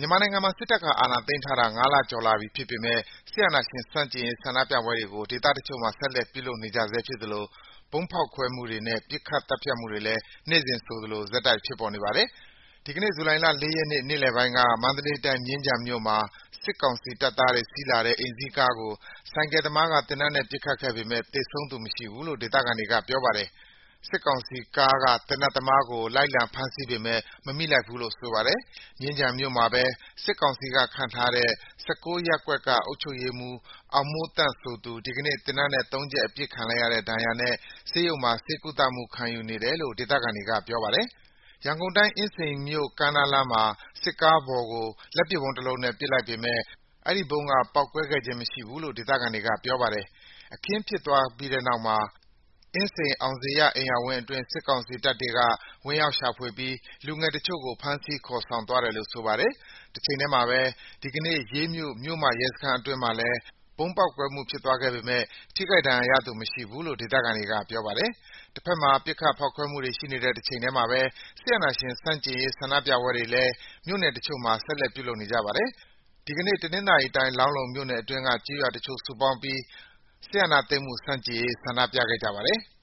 မြန်မာနိုင်ငံမှာ စစ်တပ်က အာဏာသိမ်းထားတာ ၅ လကျော်လာပြီဖြစ်ပေမယ့် စစ်အာဏာရှင်ဆန့်ကျင်ရေး ဆန္ဒပြပွဲတွေကို ဒေသတချို့မှာ ဆက်လက်ပြုလုပ်နေကြဆဲဖြစ်သလို ဗုံးဖောက်ခွဲမှုတွေနဲ့ ပစ်ခတ်သတ်ဖြတ်မှုတွေလည်း နေ့စဉ်ဆိုသလို ဆက်တိုက်ဖြစ်ပေါ်နေပါတယ်။ ဒီကနေ့ ဇူလိုင်လ ၄ ရက်နေ့ နေ့လယ်ပိုင်းက မန္တလေးတိုင်း၊ မြင်းခြံမြို့မှာ စစ်ကောင်စီတပ်သားတွေ စီးလာတဲ့ အိမ်စီးကားကို ဆိုင်ကယ်သမားက သေနတ်နဲ့ ပစ်ခတ်ခဲ့ပေမယ့် သေဆုံးသူမရှိဘူးလို့ ဒေသခံတွေက ပြောပါတယ်။ စစ်ကောင်စီကားက သေနတ်သမားကို လိုက်လံဖမ်းဆီးပေမယ့် မမိလိုက်ဘူးလို့ ဆိုပါတယ်။ မြင်းခြံမြို့မှာပဲ စစ်ကောင်စီက ခန့်ထားတဲ့ ၁၉ ရပ်ကွက်က အုပ်ချုပ်ရေးမှူး အောင်မိုးသန့်ဆိုသူ ဒီကနေ့ သေနတ်နဲ့ ၃ ချက် အပစ်ခံလိုက်ရတဲ့ ဒဏ်ရာနဲ့ ဆေးရုံမှာ ဆေးကုသမှု ခံယူနေတယ်လို့ ဒေသခံတွေက ပြောပါတယ်။ ရန်ကုန်တိုင်း အင်းစိန်မြို့ ကမ်းနားလမ်းမှာ စစ်ကားပေါ်ကို လက်ပစ်ဗုံးတလုံးနဲ့ ပစ်လိုက်ပေမယ့် အဲဒီဗုံးက ပေါက်ကွဲခဲ့ခြင်းမရှိဘူးလို့ ဒေသခံတွေက ပြောပါတယ်။ အခင်းဖြစ်သွားပြီးတဲ့နောက် အင်းစိန် အောင်ဇေယျအိမ်ယာဝင်းအတွင်း စစ်ကောင်စီတပ်တွေက ဝင်ရောက်ရှာဖွေပြီး လူငယ်တချို့ကို ဖမ်းဆီးခေါ်ဆောင်သွားတယ်လို့ ဆိုပါတယ်။ တချိန်တည်းမှာပဲ ဒီကနေ့ ရေးမြို့ မြို့မရဲစခန်းအတွင်းမှာလည်း ဗုံးပေါက်ကွဲမှုဖြစ်သွားခဲ့ပေမယ့် ထိခိုက်ဒဏ်ရာရသူမရှိဘူးလို့ ဒေသခံတွေက ပြောပါတယ်။ တဘက်မှာ ပစ်ခတ်ဖောက်ခွဲမှုတွေရှိနေတဲ့ တချိန်တည်းမှာပဲ စစ်အာဏာရှင်ဆန့်ကျင်ရေး ဆန္ဒပြပွဲတွေလည်း မြို့နယ်တချို့မှာ ဆက်လက်ပြုလုပ်နေကြပါတယ်။ ဒီကနေ့ တနင်္သာရီတိုင်း လောင်းလုံမြို့နယ်အတွင်းက ကျေးရွာတချို့ စုပေါင်းပြီး စစ်အာဏာသိမ်းမှု ဆန့်ကျင်ရေး ဆန္ဒပြခဲ့ကြပါတယ်။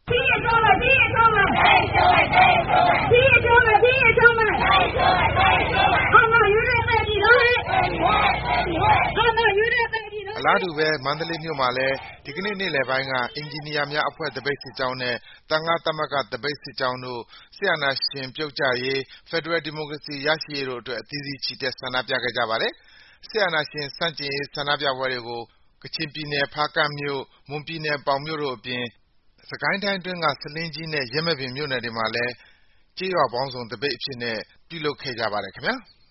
အလားတူပဲ မန္တလေးမြို့မှာလည်း ဒီကနေ့ နေ့လယ်ပိုင်းက အင်ဂျင်နီယာများအဖွဲ့ သပိတ်စစ်ကြောင်းနဲ့ သံဃသမဂ္ဂ သပိတ်စစ်ကြောင်းတို့ စစ်အာဏာရှင်ပြုတ်ကျရေး၊ ဖက်ဒရယ်ဒီမိုကရေစီရရှိရေးတို့အတွက် အသီးသီး ချီတက် ဆန္ဒပြခဲ့ကြပါတယ်။ စစ်အာဏာရှင်ဆန့်ကျင်ရေး ဆန္ဒပြပွဲတွေကို ကချင်ပြည်နယ် ဖားကန့်မြို့၊ မွန်ပြည်နယ် ပေါင်မြို့တို့အပြင် စစ်ကိုင်းတိုင်းအတွင်းက ဆားလင်းကြီးနဲ့ ယင်းမာပင်မြို့နယ်တွေမှာလည်း ကျေးရွာပေါင်းစုံသပိတ်အဖြစ်နဲ့ ပြုလုပ်ခဲ့ကြပါတယ်ခင်ဗျာ။